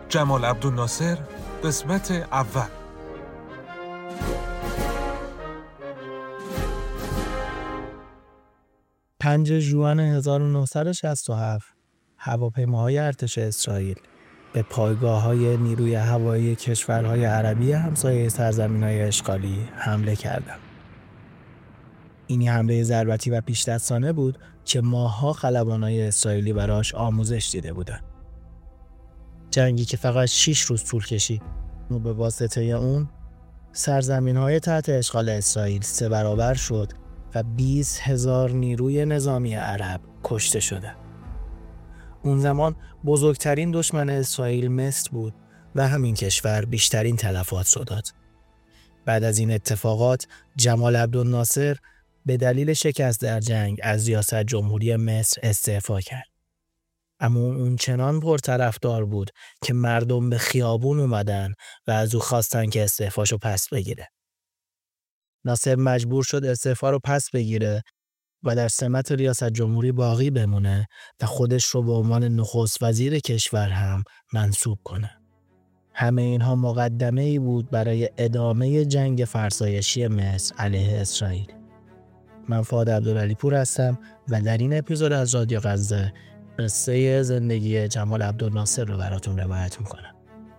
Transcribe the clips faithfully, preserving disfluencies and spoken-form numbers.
جمال عبدالناصر قسمت اول. پنجم ژوئن هزار و نهصد و شصت و هفت هواپیماهای ارتش اسرائیل به پایگاه‌های نیروی هوایی کشورهای عربی همسایه سرزمین‌های اشغالی حمله کردند. این حمله ضربتی و پیش‌دستانه بود که ماه‌ها خلبانای اسرائیلی براش آموزش دیده بودند. جنگی که فقط شش روز طول کشید و به واسطه اون سرزمین‌های تحت اشغال اسرائیل سه برابر شد و بیست هزار نیروی نظامی عرب کشته شده. اون زمان بزرگترین دشمن اسرائیل مصر بود و همین کشور بیشترین تلفات رو داد. بعد از این اتفاقات جمال عبدالناصر به دلیل شکست در جنگ از ریاست جمهوری مصر استعفا کرد. اما اون چنان پرطرفدار بود که مردم به خیابون اومدن و از او خواستن که استعفاشو پس بگیره. ناصر مجبور شد استعفا رو پس بگیره و در سمت ریاست جمهوری باقی بمونه و خودش رو به عنوان نخست وزیر کشور هم منصوب کنه. همه اینها مقدمه ای بود برای ادامه جنگ فرسایشی مصر علیه اسرائیل. من فؤاد عبدالعلی پور هستم و در این اپیزود از رادیو غزه قصه زندگی جمال عبدالناصر رو براتون روایت میکنم.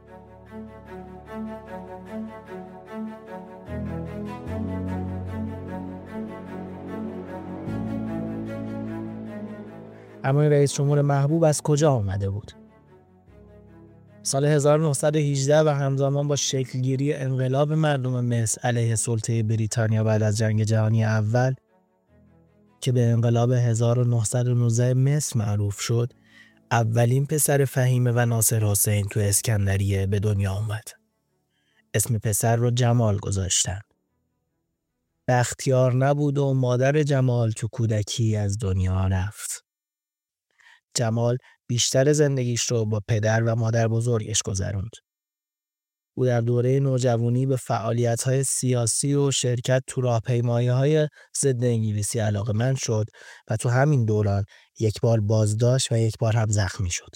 اما این رئیس جمهور محبوب از کجا آمده بود؟ سال هزار و نهصد و هجده و همزمان با شکلگیری انقلاب مردم مصر علیه سلطه بریتانیا بعد از جنگ جهانی اول که به انقلاب هزار و نهصد و نوزده مصر معروف شد، اولین پسر فهیمه و ناصر حسین تو اسکندریه به دنیا آمد. اسم پسر رو جمال گذاشتن. بختیار نبود و مادر جمال تو کودکی از دنیا رفت. جمال بیشتر زندگیش رو با پدر و مادر بزرگش گذروند. او در دوره نوجوانی به فعالیت‌های سیاسی و شرکت تو راهپیمایی‌های ضد انگلیسی علاقه‌مند شد و تو همین دوران یک بار بازداشت و یک بار هم زخمی شد.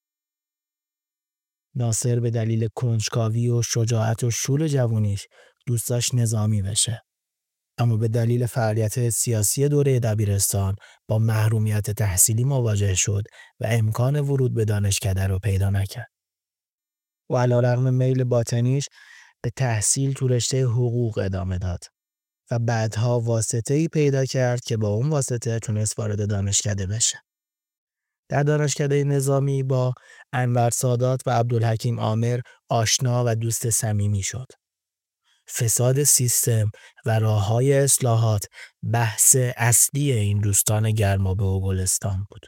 ناصر به دلیل کنجکاوی و شجاعت و شور جوونیش دوست داشت نظامی بشه. اما به دلیل فعالیت سیاسی دوره دبیرستان با محرومیت تحصیلی مواجه شد و امکان ورود به دانشکده رو پیدا نکرد. و علیرغم میل باطنیش به تحصیل تو رشته حقوق ادامه داد و بعدها واسطه‌ای پیدا کرد که با اون واسطه تونست وارد دانشکده بشه. در دانشکده نظامی با انور سادات و عبدالحکیم عامر آشنا و دوست صمیمی شد. فساد سیستم و راه‌های اصلاحات بحث اصلی این دوستان گرمابه و گلستان بود.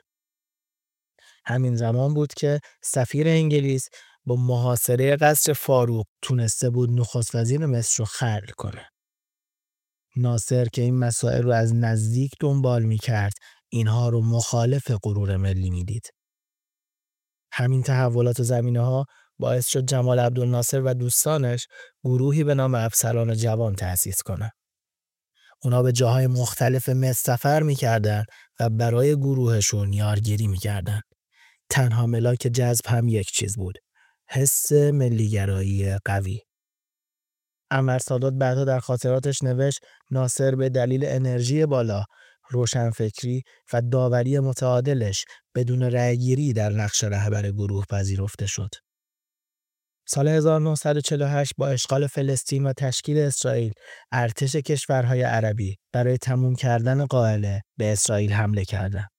همین زمان بود که سفیر انگلیس با محاصره قصر فاروق تونسته بود نخست وزیر مصر رو خلع کنه. ناصر که این مسائل رو از نزدیک دنبال می‌کرد، اینها رو مخالف غرور ملی می‌دید. همین تحولات و زمینه‌ها باعث شد جمال عبدالناصر و دوستانش گروهی به نام افسران جوان تأسیس کنند. اونا به جاهای مختلف مصر سفر می‌کردن و برای گروهشون یارگیری می‌کردن. تنها ملاک جذب هم یک چیز بود: حس ملیگرایی قوی. انور سادات بعدا در خاطراتش نوشت ناصر به دلیل انرژی بالا، روشنفکری و داوری متعادلش بدون رأیگیری در نقش رهبر گروه پذیرفته شد. سال هزار و نهصد و چهل و هشت با اشغال فلسطین و تشکیل اسرائیل، ارتش کشورهای عربی برای تموم کردن قائله به اسرائیل حمله کردند.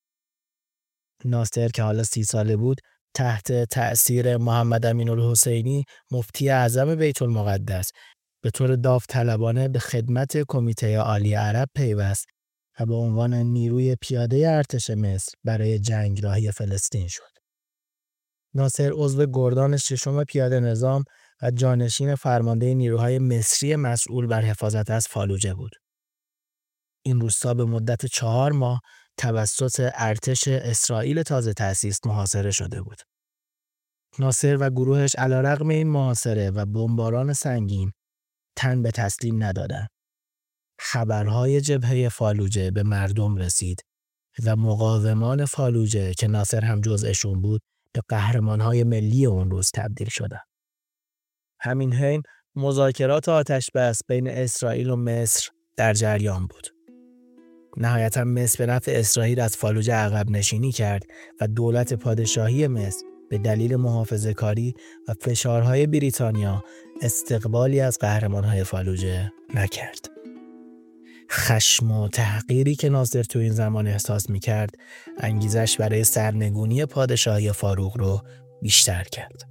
ناصر که حالا سی ساله بود، تحت تأثیر محمد امین الحسینی مفتی اعظم بیت المقدس به طور داوطلبانه به خدمت کمیته عالی عرب پیوست و به عنوان نیروی پیاده ارتش مصر برای جنگراهی فلسطین شد. ناصر عضو گردان ششم پیاده نظام و جانشین فرمانده نیروهای مصری مسئول بر حفاظت از فالوجه بود. این روستا به مدت چهار ماه توسط ارتش اسرائیل تازه تأسیس محاصره شده بود. ناصر و گروهش علیرغم این محاصره و بمباران سنگین تن به تسلیم ندادند. خبرهای جبهه فالوجه به مردم رسید و مقاومان فالوجه که ناصر هم جزءشون بود به قهرمان‌های ملی اون روز تبدیل شدند. همین حین مذاکرات آتش بس بین اسرائیل و مصر در جریان بود. نهایتا مصر به نفع اسرائیل از فالوجه عقب نشینی کرد و دولت پادشاهی مصر به دلیل محافظه‌کاری و فشارهای بریتانیا استقبالی از قهرمان‌های فالوجه نکرد. خشم و تحقیری که ناصر تو این زمان احساس می‌کرد، انگیزش برای سرنگونی پادشاهی فاروق رو بیشتر کرد.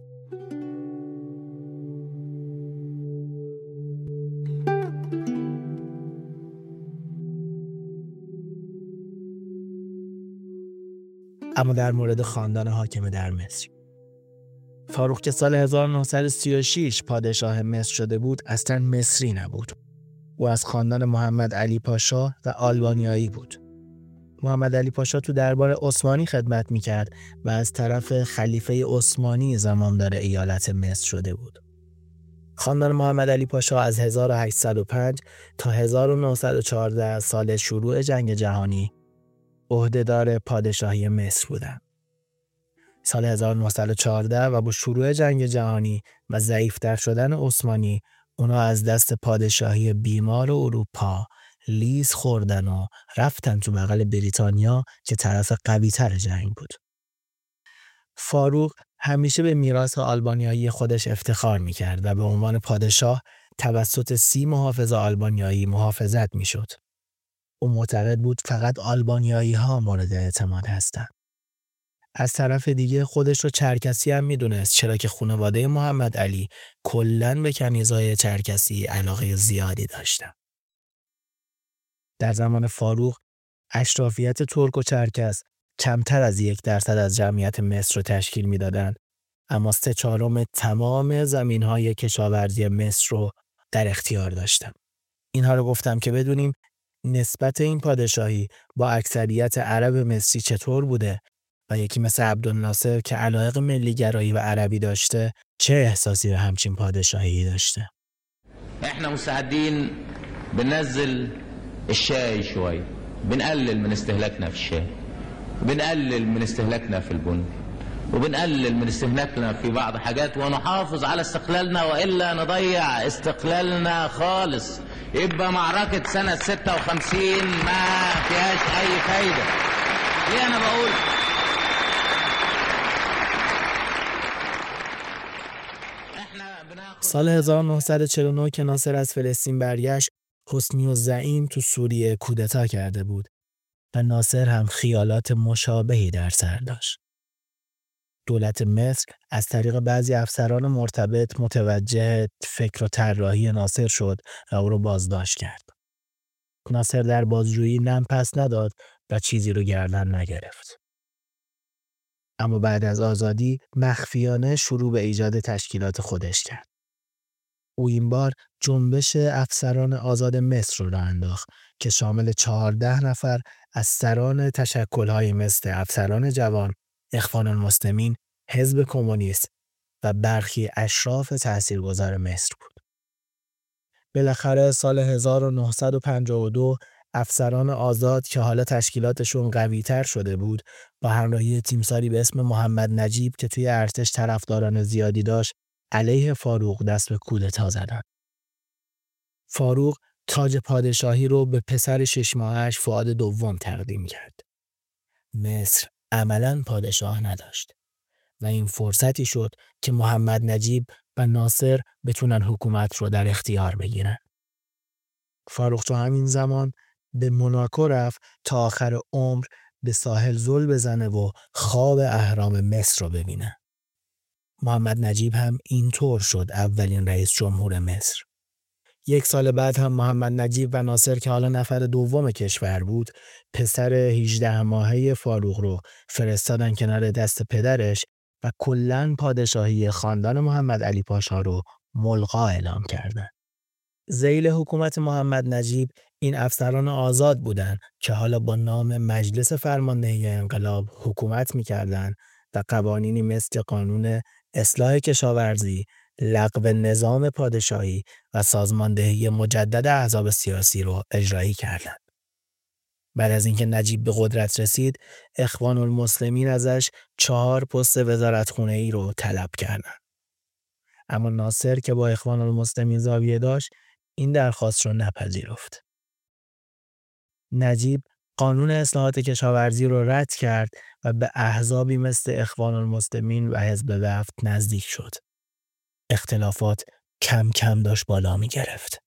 اما در مورد خاندان حاکم در مصر، فاروق که سال هزار و نهصد و سی و شش پادشاه مصر شده بود، اصلا مصری نبود. او از خاندان محمد علی پاشا و آلبانیایی بود. محمد علی پاشا تو دربار عثمانی خدمت میکرد و از طرف خلیفه عثمانی زمامدار ایالت مصر شده بود. خاندان محمد علی پاشا از هزار و هشتصد و پنج تا هزار و نهصد و چهارده سال شروع جنگ جهانی عهدهدار پادشاهی مصر بودند. سال هزار و نهصد و چهارده و با شروع جنگ جهانی و ضعیف‌تر شدن عثمانی، اونا از دست پادشاهی بیمار اروپا لیز خوردن و رفتن تو بغل بریتانیا که طرف قوی‌تر جنگ بود. فاروق همیشه به میراث آلبانیایی خودش افتخار میکرد و به عنوان پادشاه توسط سی محافظ آلبانیایی محافظت میشد. او معتقد بود فقط آلبانیایی ها مورد اعتماد هستند. از طرف دیگه خودش رو چرکسی هم میدونست، چرا که خانواده محمد علی کلاً به کنیزای چرکسی علاقه زیادی داشتن. در زمان فاروق اشرافیت ترک و چرکس کمتر از یک درصد از جمعیت مصر رو تشکیل میدادند، اما سه چهارم تمام زمین‌های کشاورزی مصر رو در اختیار داشتن. اینها رو گفتم که بدونیم نسبت این پادشاهی با اکثریت عرب مصری چطور بوده و یکی مثل عبدالناصر که علاقه ملی‌گرایی و عربی داشته چه احساسی به همچین پادشاهی داشته. احنا مستعدين بننزل الشاي شوي، بنقلل من استهلاكنا في الشاي، بنقلل من استهلاكنا في البن، وبنقلل من استهلاكنا في بعض حاجات، ونحافظ على استقلالنا والا نضيع استقلالنا خالص. يبقى معركة سنة ستة وخمسين ما فيهاش أي فايدة. ليه أنا بقول؟ سال هزار و نهصد و چهل و نه که ناصر از فلسطین برگشت، حسنی الزعیم تو سوریه کودتا کرده بود و ناصر هم خیالات مشابهی در سر داشت. دولت مصر از طریق بعضی افسران مرتبط متوجه فکر و طراحی ناصر شد و او رو بازداشت کرد. ناصر در بازجویی نم پس نداد و چیزی رو گردن نگرفت. اما بعد از آزادی مخفیانه شروع به ایجاد تشکیلات خودش کرد. او این بار جنبش افسران آزاد مصر رو راه انداخت که شامل چهارده نفر از سران تشکل‌های مثل افسران جوان، اخوان المسلمین، حزب کمونیست و برخی اشراف تاثیرگذار مصر بود. بالاخره سال هزار و نهصد و پنجاه و دو افسران آزاد که حالا تشکیلاتشون قوی‌تر شده بود، با همراهی تیمساری به اسم محمد نجیب که توی ارتش طرفداران زیادی داشت، علیه فاروق دست به کودتا زدند. فاروق تاج پادشاهی رو به پسر شش ماهش فؤاد دوم تقدیم کرد. مصر عملاً پادشاه نداشت و این فرصتی شد که محمد نجیب و ناصر بتونن حکومت رو در اختیار بگیرن. فاروق تو همین زمان به موناکو رفت تا آخر عمر به ساحل زل بزنه و خواب اهرام مصر رو ببینه. محمد نجیب هم اینطور شد اولین رئیس جمهور مصر. یک سال بعد هم محمد نجیب و ناصر که حالا نفر دوم کشور بود، پسر هجده ماهه فاروق رو فرستادن کنار دست پدرش و کلاً پادشاهی خاندان محمد علی پاشا رو ملغا اعلام کردند. ذیل حکومت محمد نجیب این افسران آزاد بودند که حالا با نام مجلس فرماندهی انقلاب حکومت می‌کردند و قوانینی مثل قانون اصلاح کشاورزی، لغو نظام پادشاهی و سازماندهی مجدد احزاب سیاسی رو اجرایی کردند. بعد از اینکه نجیب به قدرت رسید، اخوان المسلمین ازش چهار پست وزارتخونه‌ای رو طلب کردن. اما ناصر که با اخوان المسلمین زاویه داشت، این درخواست رو نپذیرفت. نجیب قانون اصلاحات کشاورزی رو رد کرد و به احزابی مثل اخوان المسلمین و حزب وفد نزدیک شد. اختلافات کم کم داشت بالا می گرفت.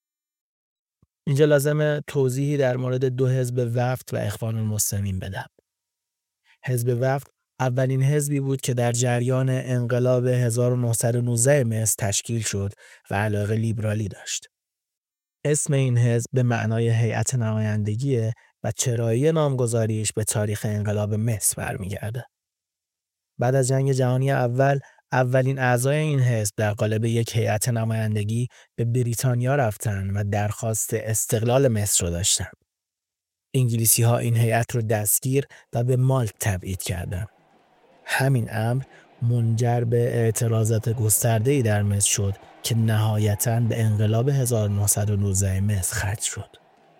اینجا لازمه توضیحی در مورد دو حزب وفد و اخوان المسلمین بدم. حزب وفد اولین حزبی بود که در جریان انقلاب هزار و نهصد و نوزده مصر تشکیل شد و علاقه لیبرالی داشت. اسم این حزب به معنای هیئت نمایندگیه و چرایی نامگذاریش به تاریخ انقلاب مصر برمیگرده. بعد از جنگ جهانی اول، اولین اعضای این حزب در قالب یک هیئت نمایندگی به بریتانیا رفتن و درخواست استقلال مصر رو داشتن. انگلیسی ها این هیئت رو دستگیر و به مالت تبعید کردند. همین امر منجر به اعتراضات گسترده‌ای در مصر شد که نهایتاً به انقلاب هزار و نهصد و نوزده مصر ختم شد.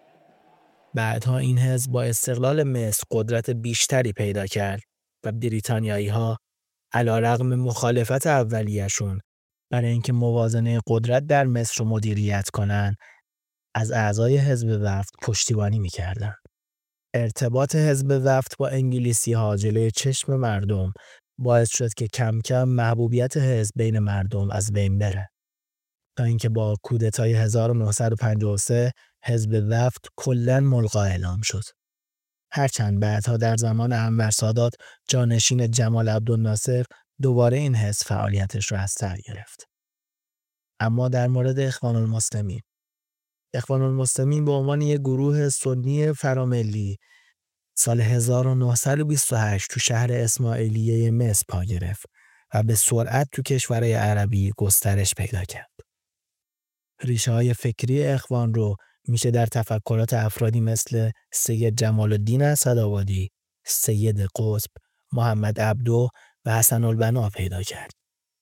بعدها این حزب با استقلال مصر قدرت بیشتری پیدا کرد و بریتانیایی‌ها علیرغم مخالفت اولیه‌شون برای اینکه موازنه قدرت در مصر رو مدیریت کنن، از اعضای حزب وفد پشتیبانی می‌کردند. ارتباط حزب وفد با انگلیسی‌ها جلوی چشم مردم باعث شد که کم کم محبوبیت حزب بین مردم از بین بره. تا اینکه با کودتای هزار و نهصد و پنجاه و سه حزب وفد کلاً ملغا اعلام شد. هرچند بعدها در زمان انور سادات جانشین جمال عبدالناصر دوباره این حزب فعالیتش را از سر گرفت. اما در مورد اخوان المسلمین، اخوان المسلمین به عنوان یک گروه سنی فراملی سال هزار و نهصد و بیست و هشت تو شهر اسماعیلیه مصر پا گرفت و به سرعت تو کشورهای عربی گسترش پیدا کرد. ریشه های فکری اخوان رو میشه در تفکرات افرادی مثل سید جمال الدین اسدآبادی، سید قطب، محمد عبدو و حسن البنا پیدا کرد.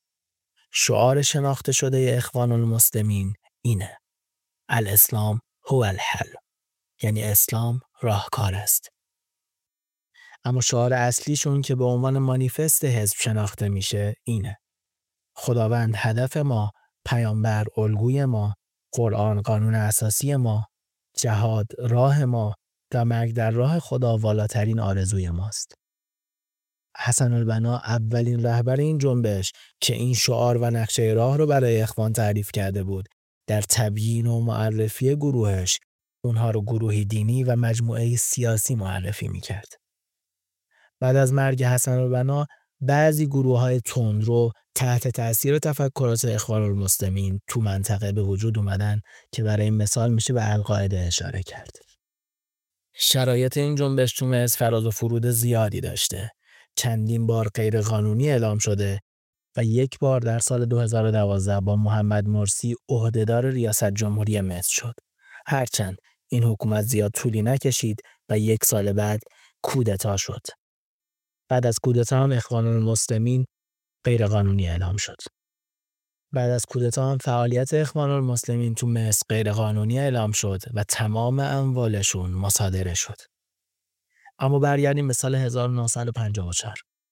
شعار شناخته شده اخوان المسلمین اینه: الاسلام هو الحل، یعنی اسلام راهکار است. اما شعار اصلیشون که به عنوان مانیفست حزب شناخته میشه اینه: خداوند هدف ما، پیامبر الگوی ما، قرآن قانون اساسی ما، جهاد راه ما و مرگ در راه خدا والاترین آرزوی ماست. حسن البنا اولین رهبر این جنبش که این شعار و نقشه راه رو برای اخوان تعریف کرده بود، در تبیین و معرفی گروهش اونها رو گروهی دینی و مجموعه سیاسی معرفی میکرد. بعد از مرگ حسن البنا بعضی گروه‌های تندرو تحت تأثیر تفکرات اخوان المسلمین تو منطقه به وجود اومدن که برای این مثال میشه به القاعده اشاره کرد. شرایط این جنبش تو مصر فراز و فرود زیادی داشته. چندین بار غیر قانونی اعلام شده و یک بار در سال دو هزار و دوازده با محمد مرسی عهدهدار ریاست جمهوری مصر شد. هرچند این حکومت زیاد طولی نکشید و یک سال بعد کودتا شد. بعد از کودتا هم اخوان المسلمین غیر قانونی اعلام شد. بعد از کودتا هم فعالیت اخوان المسلمین تو مصر غیر قانونی اعلام شد و تمام اموالشون مصادره شد. اما برگردیم به سال هزار و نهصد و پنجاه و چهار.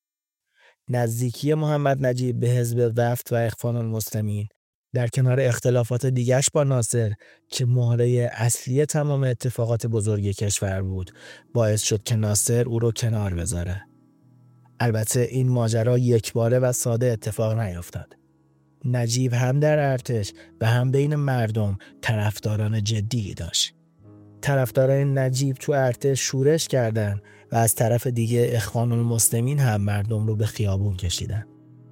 نزدیکی محمد نجیب به حزب وفد و اخوان المسلمین در کنار اختلافات دیگرش با ناصر که مهره اصلی تمام اتفاقات بزرگ کشور بود، باعث شد که ناصر او رو کنار بذاره. البته این ماجرا یکباره و ساده اتفاق نیفتاد. نجیب هم در ارتش و هم بین مردم طرفداران جدی داشت. طرفداران نجیب تو ارتش شورش کردند و از طرف دیگه اخوان المسلمین هم مردم رو به خیابون کشیدن.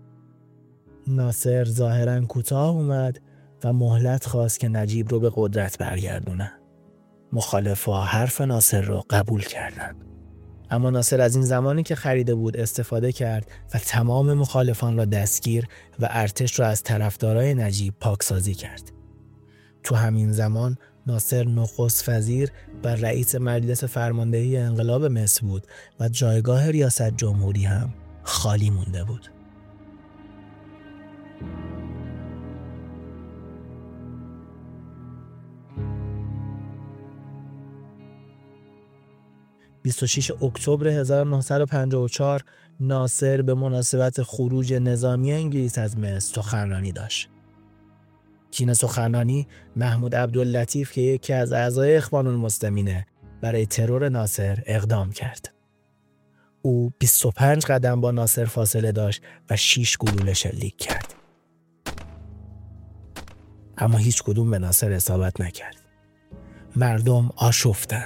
ناصر ظاهراً کوتاه اومد و مهلت خواست که نجیب رو به قدرت برگردونه. مخالفا حرف ناصر رو قبول کردند. اما ناصر از این زمانی که خریده بود استفاده کرد و تمام مخالفان را دستگیر و ارتش را از طرفدارای نجیب پاکسازی کرد. تو همین زمان ناصر نخست وزیر و رئیس مجلس فرماندهی انقلاب مصر بود و جایگاه ریاست جمهوری هم خالی مونده بود. بیست و ششم اکتبر هزار و نهصد و پنجاه و چهار ناصر به مناسبت خروج نظامی انگلیس از مصر سخنرانی داشت. کین سخنرانی محمود عبداللطیف که یکی از اعضای اخوان المسلمینه برای ترور ناصر اقدام کرد. او بیست و پنج قدم با ناصر فاصله داشت و شش گلوله شلیک کرد. اما هیچ کدوم به ناصر اصابت نکرد. مردم آشفتند.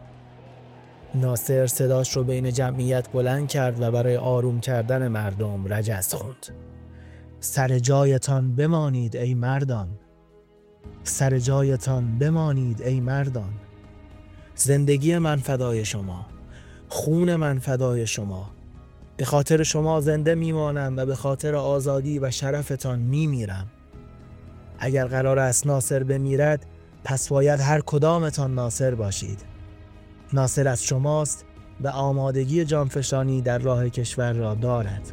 ناصر صداش رو بین جمعیت بلند کرد و برای آروم کردن مردم رجز خوند. سر جایتان بمانید ای مردان، سر جایتان بمانید ای مردان، زندگی من فدای شما، خون من فدای شما، به خاطر شما زنده میمانم و به خاطر آزادی و شرفتان میمیرم. اگر قرار است ناصر بمیرد پس باید هر کدامتان ناصر باشید. ناصر از شماست و آمادگی جانفشانی در راه کشور را دارد.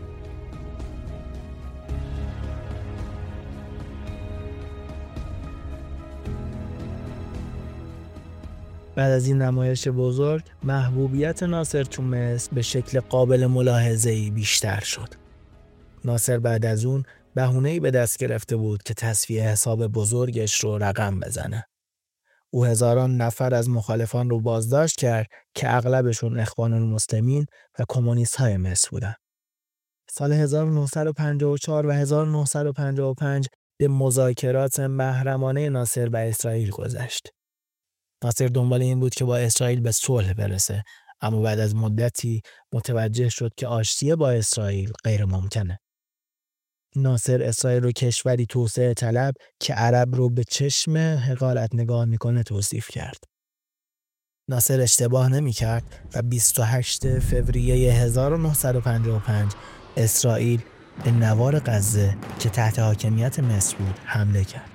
بعد از این نمایش بزرگ محبوبیت ناصر تو مصر به شکل قابل ملاحظه‌ای بیشتر شد. ناصر بعد از اون بهونه‌ای به دست گرفته بود که تصفیه حساب بزرگش رو رقم بزنه. او هزاران نفر از مخالفان رو بازداشت کرد که اغلبشون اخوان المسلمین و کمونیست های مصر بودن. سال هزار و نهصد و پنجاه و چهار و هزار و نهصد و پنجاه و پنج به مذاکرات محرمانه ناصر با اسرائیل گذشت. ناصر دنبال این بود که با اسرائیل به صلح برسه، اما بعد از مدتی متوجه شد که آشتی با اسرائیل غیر ممکنه. ناصر اسرائیل رو کشوری توسعه طلب که عرب رو به چشم حقارت نگاه میکنه توصیف کرد. ناصر اشتباه نمی کرد و بیست و هشتم فوریه هزار و نهصد و پنجاه و پنج اسرائیل به نوار غزه که تحت حاکمیت مصر بود حمله کرد.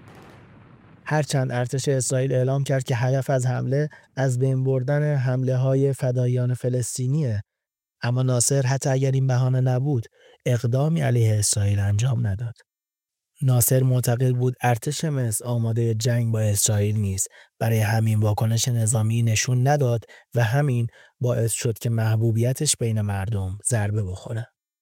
هرچند ارتش اسرائیل اعلام کرد که هدف از حمله از بین بردن حمله های فداییان فلسطینیه، اما ناصر حتی اگر این بهانه نبود اقدامی علیه اسرائیل انجام نداد. ناصر معتقد بود ارتش مصر آماده جنگ با اسرائیل نیست، برای همین واکنش نظامی نشون نداد و همین باعث شد که محبوبیتش بین مردم ضربه بخوره.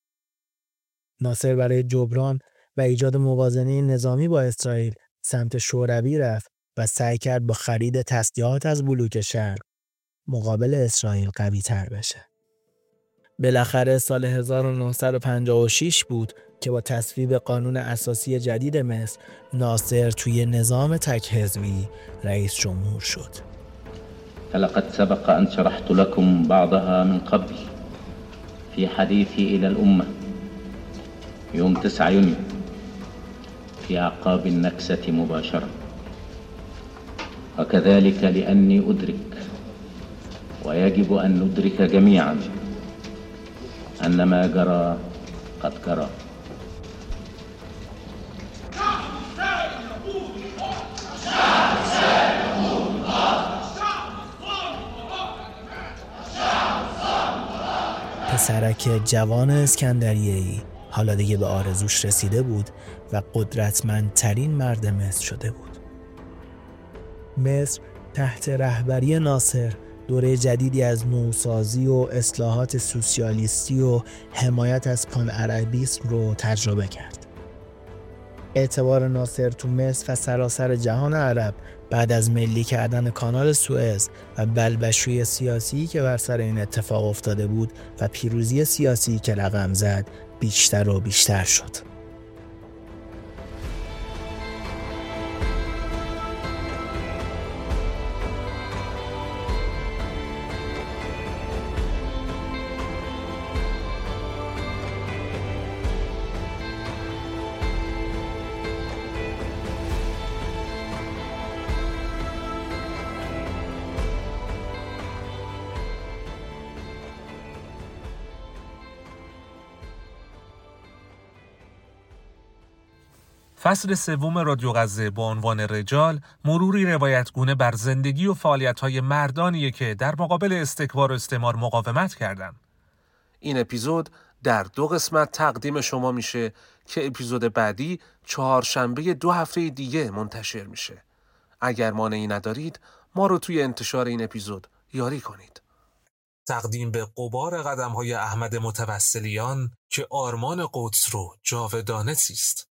ناصر برای جبران و ایجاد موازنه نظامی با اسرائیل سمت شوروی رفت و سعی کرد با خرید تسلیحات از بلوک شرق مقابل اسرائیل قوی تر بشه. بالاخره سال هزار و نهصد و پنجاه و شش بود که با تصویب قانون اساسی جدید مصر ناصر توی نظام تک حزبی رئیس جمهور شد. لقد سبق أن شرحت لكم بعضها من قبل في حديثي إلى الأمة يوم تسعة يونيو في أعقاب النكسة مباشرة، وكذلك لأني أدرك ويجب أن ندرك جميعا أن ما جرى قد جرى. پسرک جوان اسکندریه‌ای حالا دیگه به آرزوش رسیده بود و قدرتمندترین مرد مصر شده بود. مصر تحت رهبری ناصر دوره جدیدی از نوسازی و اصلاحات سوسیالیستی و حمایت از پان عربیسم رو تجربه کرد. اعتبار ناصر تو مصر و سراسر جهان عرب بعد از ملی کردن کانال سوئز و بلبشوی سیاسی که بر سر این اتفاق افتاده بود و پیروزی سیاسی که رقم زد بیشتر و بیشتر شد. فصل سوم رادیو غزه با عنوان رجال مروری روایتگونه بر زندگی و فعالیت‌های مردانیه که در مقابل استکبار و استعمار مقاومت کردن. این اپیزود در دو قسمت تقدیم شما میشه که اپیزود بعدی چهارشنبه دو هفته دیگه منتشر میشه. اگر مانعی ندارید ما رو توی انتشار این اپیزود یاری کنید. تقدیم به غبار قدم‌های احمد متوسلیان که آرمان قدس رو جاودانه زیست.